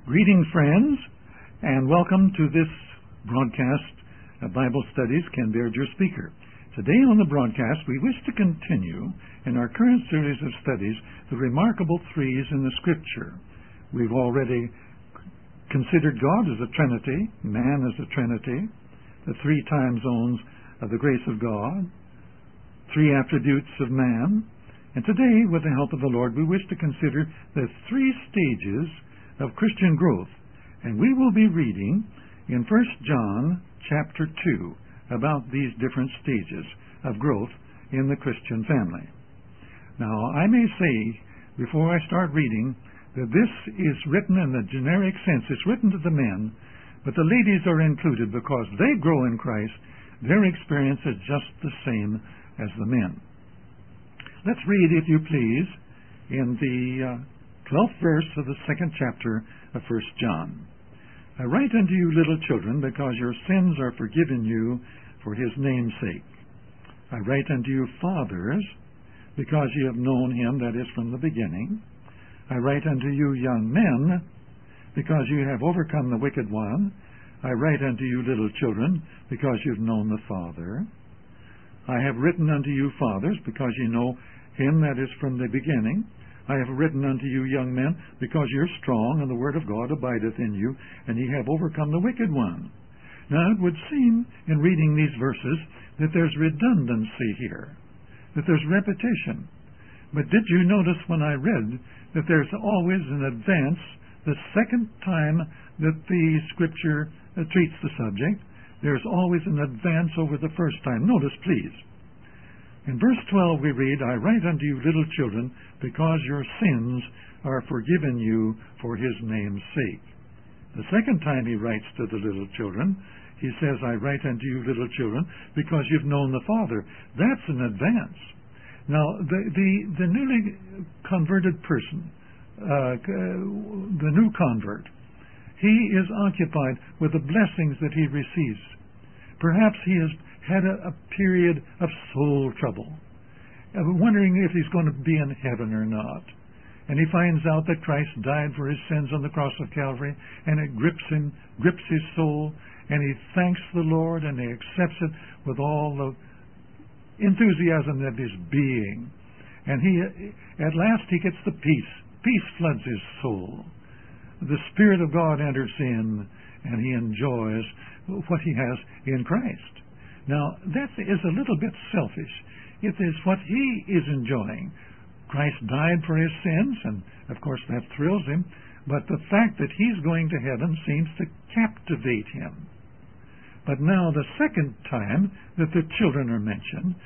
Greetings, friends, and welcome to this broadcast of Bible Studies. Ken Baird, your speaker. Today on the broadcast, we wish to continue in our current series of studies the remarkable threes in the Scripture. We've already considered God as a Trinity, man as a Trinity, the three time zones of the grace of God, three attributes of man, and today, with the help of the Lord, we wish to consider the three stages of Christian growth, and we will be reading in 1 John chapter 2 about these different stages of growth in the Christian family. Now, I may say, before I start reading, that this is written in the generic sense. It's written to the men, but the ladies are included because they grow in Christ. Their experience is just the same as the men. Let's read, if you please, in the 12th verse of the second chapter of 1 John. I write unto you, little children, because your sins are forgiven you for his name's sake. I write unto you, fathers, because ye have known him that is from the beginning. I write unto you, young men, because you have overcome the wicked one. I write unto you, little children, because you've known the Father. I have written unto you, fathers, because ye know him that is from the beginning. I have written unto you, young men, because ye are strong, and the word of God abideth in you, and ye have overcome the wicked one. Now, it would seem, in reading these verses, that there's redundancy here, that there's repetition. But did you notice when I read that there's always an advance the second time that the Scripture treats the subject? There's always an advance over the first time. Notice, please. In verse 12 we read, I write unto you, little children, because your sins are forgiven you for his name's sake. The second time he writes to the little children, he says, I write unto you, little children, because you've known the Father. That's an advance. Now, the newly converted person, the new convert, he is occupied with the blessings that he receives. Perhaps he has had a period of soul trouble, wondering if he's going to be in heaven or not. And he finds out that Christ died for his sins on the cross of Calvary, and it grips his soul, and he thanks the Lord, and he accepts it with all the enthusiasm of his being. And at last he gets the peace. Peace floods his soul. The Spirit of God enters in, and he enjoys what he has in Christ. Now, that is a little bit selfish. It is what he is enjoying. Christ died for his sins, and of course that thrills him, but the fact that he's going to heaven seems to captivate him. But now the second time that the children are mentioned,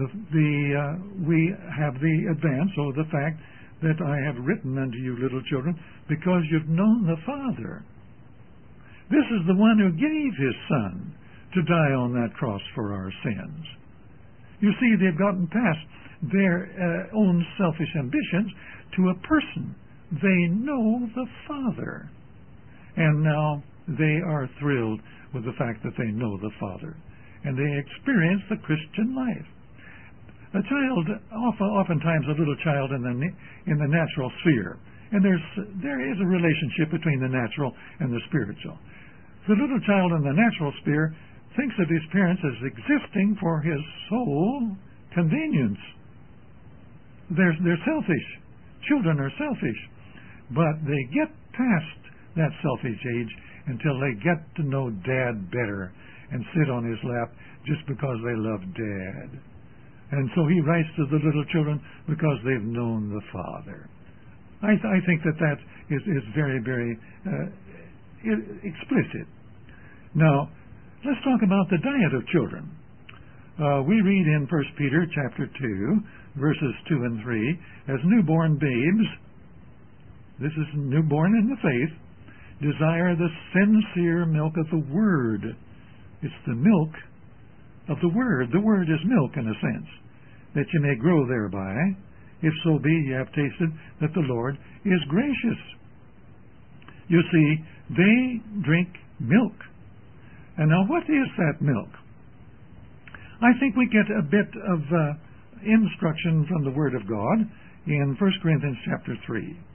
we have the advance, or the fact that I have written unto you, little children, because you've known the Father. This is the one who gave his Son to die on that cross for our sins. You see, they've gotten past their own selfish ambitions to a person. They know the Father. And now they are thrilled with the fact that they know the Father. And they experience the Christian life. A child, oftentimes a little child in the natural sphere. And there is a relationship between the natural and the spiritual. The little child in the natural sphere thinks of his parents as existing for his sole convenience. They're selfish. Children are selfish. But they get past that selfish age until they get to know Dad better and sit on his lap just because they love Dad. And so he writes to the little children because they've known the Father. I think that is very, very explicit. Now, let's talk about the diet of children. We read in 1 Peter chapter 2, verses 2 and 3, as newborn babes, this is newborn in the faith, desire the sincere milk of the Word. It's the milk of the Word. The Word is milk in a sense, that you may grow thereby, if so be ye have tasted that the Lord is gracious. You see, they drink milk. And now, what is that milk? I think we get a bit of instruction from the Word of God in 1 Corinthians chapter 3.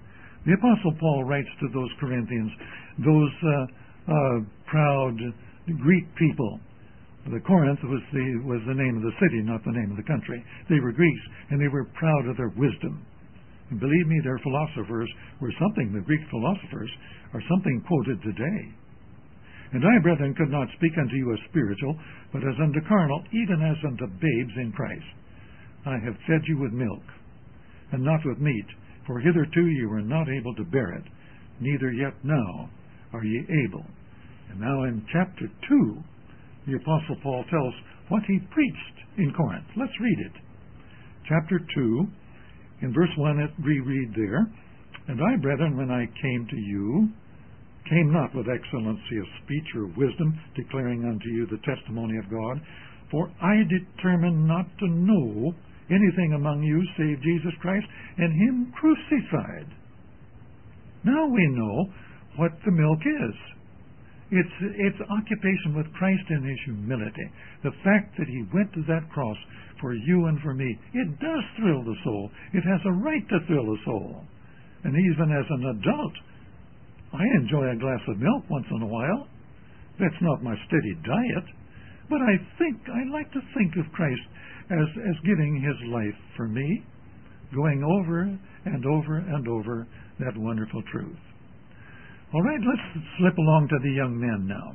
The Apostle Paul writes to those Corinthians, those proud Greek people. The Corinth was the name of the city, not the name of the country. They were Greeks, and they were proud of their wisdom. And believe me, their philosophers were something, the Greek philosophers are something quoted today. And I, brethren, could not speak unto you as spiritual, but as unto carnal, even as unto babes in Christ. I have fed you with milk, and not with meat, for hitherto you were not able to bear it, neither yet now are ye able. And now in chapter 2, the Apostle Paul tells what he preached in Corinth. Let's read it. Chapter 2, in verse 1, we read there, And I, brethren, when I came to you, came not with excellency of speech or wisdom, declaring unto you the testimony of God, for I determined not to know anything among you save Jesus Christ and Him crucified. Now we know what the milk is. It's occupation with Christ in His humility. The fact that He went to that cross for you and for me, it does thrill the soul. It has a right to thrill the soul. And even as an adult, I enjoy a glass of milk once in a while. That's not my steady diet. But I like to think of Christ as giving His life for me, going over and over and over that wonderful truth. All right, let's slip along to the young men now.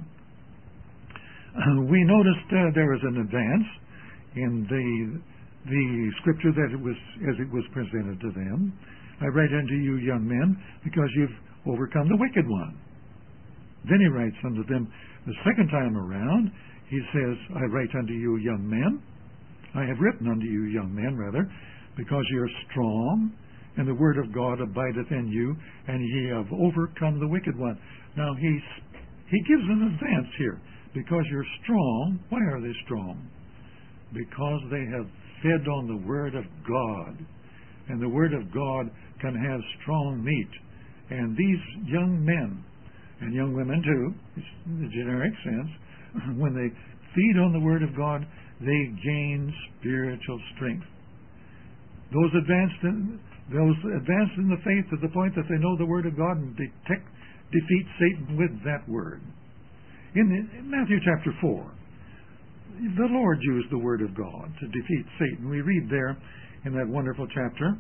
We noticed there was an advance in the scripture that as it was presented to them. I write unto you, young men, because you've overcome the wicked one. Then he writes unto them the second time around. He says, I write unto you, young men. I have written unto you, young men, rather, because ye are strong, and the word of God abideth in you, and ye have overcome the wicked one. Now, he gives an advance here. Because you're strong. Why are they strong? Because they have fed on the word of God. And the word of God can have strong meat. And these young men, and young women too, in the generic sense, when they feed on the word of God, they gain spiritual strength. Those advanced in the faith to the point that they know the word of God and defeat Satan with that word. In Matthew chapter 4, the Lord used the word of God to defeat Satan. We read there in that wonderful chapter,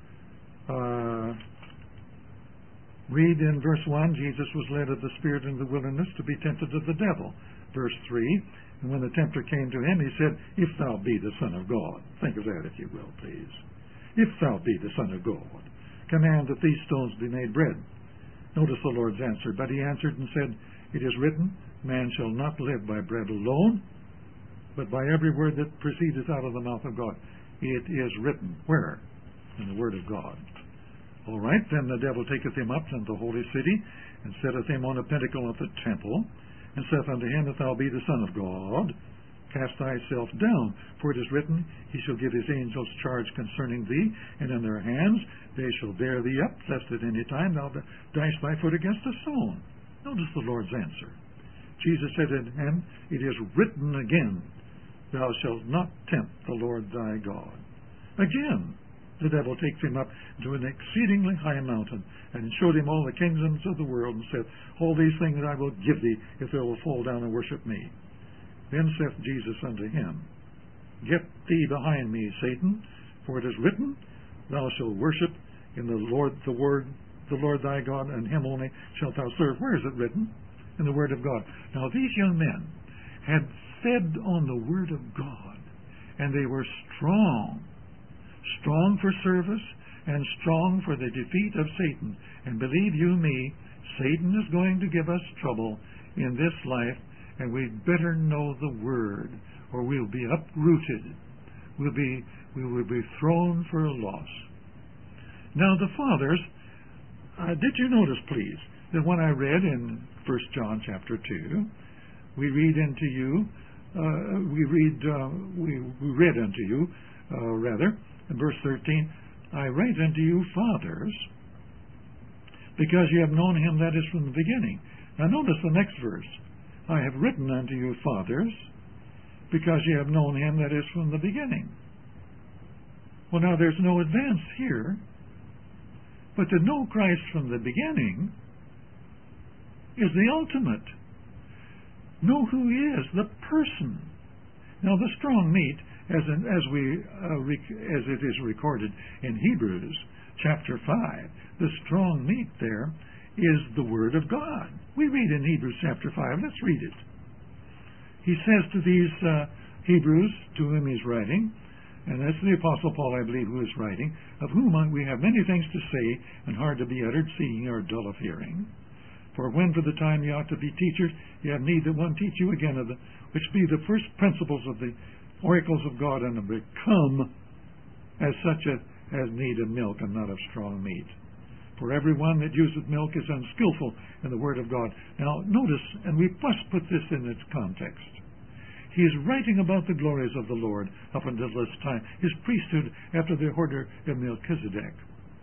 read in verse 1, Jesus was led of the Spirit in the wilderness to be tempted of the devil. Verse 3, and when the tempter came to him, he said, If thou be the Son of God. Think of that, if you will, please. If thou be the Son of God, command that these stones be made bread. Notice the Lord's answer. But he answered and said, It is written, Man shall not live by bread alone, but by every word that proceedeth out of the mouth of God. It is written. Where? In the Word of God. All right, then the devil taketh him up unto the holy city, and setteth him on a pinnacle of the temple, and saith unto him, If thou be the Son of God, cast thyself down, for it is written, He shall give His angels charge concerning thee, and in their hands they shall bear thee up, lest at any time thou dash thy foot against a stone. Notice the Lord's answer. Jesus said unto him, It is written again, Thou shalt not tempt the Lord thy God. Again, the devil takes him up to an exceedingly high mountain, and showed him all the kingdoms of the world, and said, All these things I will give thee, if thou wilt fall down and worship me. Then saith Jesus unto him, Get thee behind me, Satan, for it is written, Thou shalt worship in the Lord thy God, and Him only shalt thou serve. Where is it written? In the Word of God. Now these young men had fed on the Word of God, and they were strong for service, and strong for the defeat of Satan. And believe you me, Satan is going to give us trouble in this life, and we'd better know the Word, or we'll be uprooted. We will be thrown for a loss. Now the fathers, did you notice, please, that when I read in 1 John chapter 2, we read unto you, in verse 13, I write unto you, fathers, because you have known Him that is from the beginning. Now notice the next verse. I have written unto you, fathers, because you have known Him that is from the beginning. Well, now there's no advance here. But to know Christ from the beginning is the ultimate. Know who He is, the person. Now, the strong meat, as it is recorded in Hebrews chapter 5, the strong meat there is the Word of God. We read in Hebrews chapter 5. Let's read it. He says to these Hebrews, to whom he's writing, and that's the Apostle Paul, I believe, who is writing, of whom we have many things to say, and hard to be uttered, seeing you are dull of hearing. For when for the time you ought to be teachers, you have need that one teach you again, which be the first principles of the oracles of God, and become as such as need of milk, and not of strong meat. For everyone that useth milk is unskillful in the word of God. Now, notice, and we must put this in its context. He is writing about the glories of the Lord up until this time, his priesthood after the order of Melchizedek.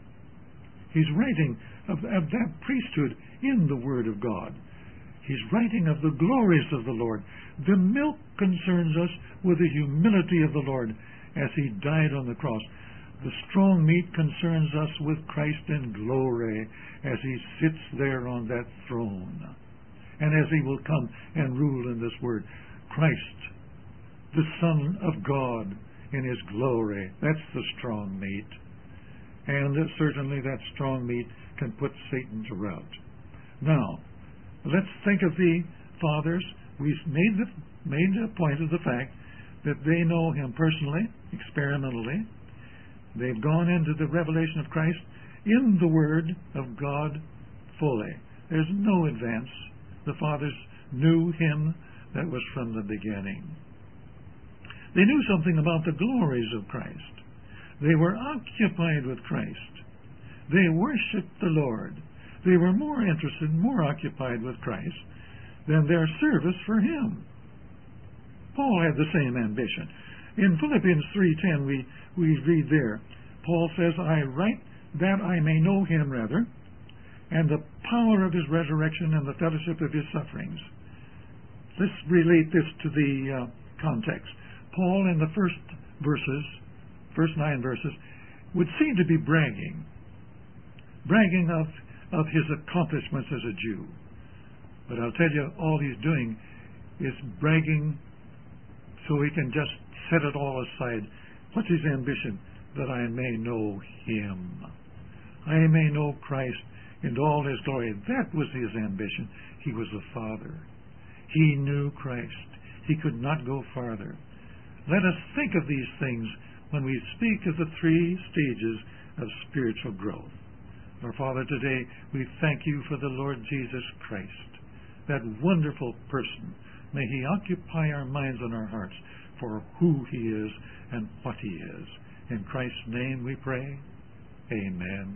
He's writing of that priesthood in the Word of God. He's writing of the glories of the Lord. The milk concerns us with the humility of the Lord as He died on the cross. The strong meat concerns us with Christ in glory as He sits there on that throne, and as He will come and rule in this Word. Christ, the Son of God in His glory. That's the strong meat. And certainly that strong meat can put Satan to rout. Now, let's think of the fathers. We've made a point of the fact that they know Him personally, experimentally. They've gone into the revelation of Christ in the Word of God fully. There's no advance. The fathers knew Him. That was from the beginning. They knew something about the glories of Christ. They were occupied with Christ. They worshipped the Lord. They were more interested, more occupied with Christ than their service for Him. Paul had the same ambition. In Philippians 3:10, we read there, Paul says, I write that I may know Him, rather, and the power of His resurrection and the fellowship of His sufferings. Let's relate this to the context. Paul, in the first 9 verses, would seem to be bragging of his accomplishments as a Jew. But I'll tell you, all he's doing is bragging so he can just set it all aside. What's his ambition? That I may know Him. I may know Christ in all His glory. That was his ambition. He was the Father. He knew Christ. He could not go farther. Let us think of these things when we speak of the 3 stages of spiritual growth. Our Father, today we thank You for the Lord Jesus Christ, that wonderful person. May He occupy our minds and our hearts for who He is and what He is. In Christ's name we pray. Amen.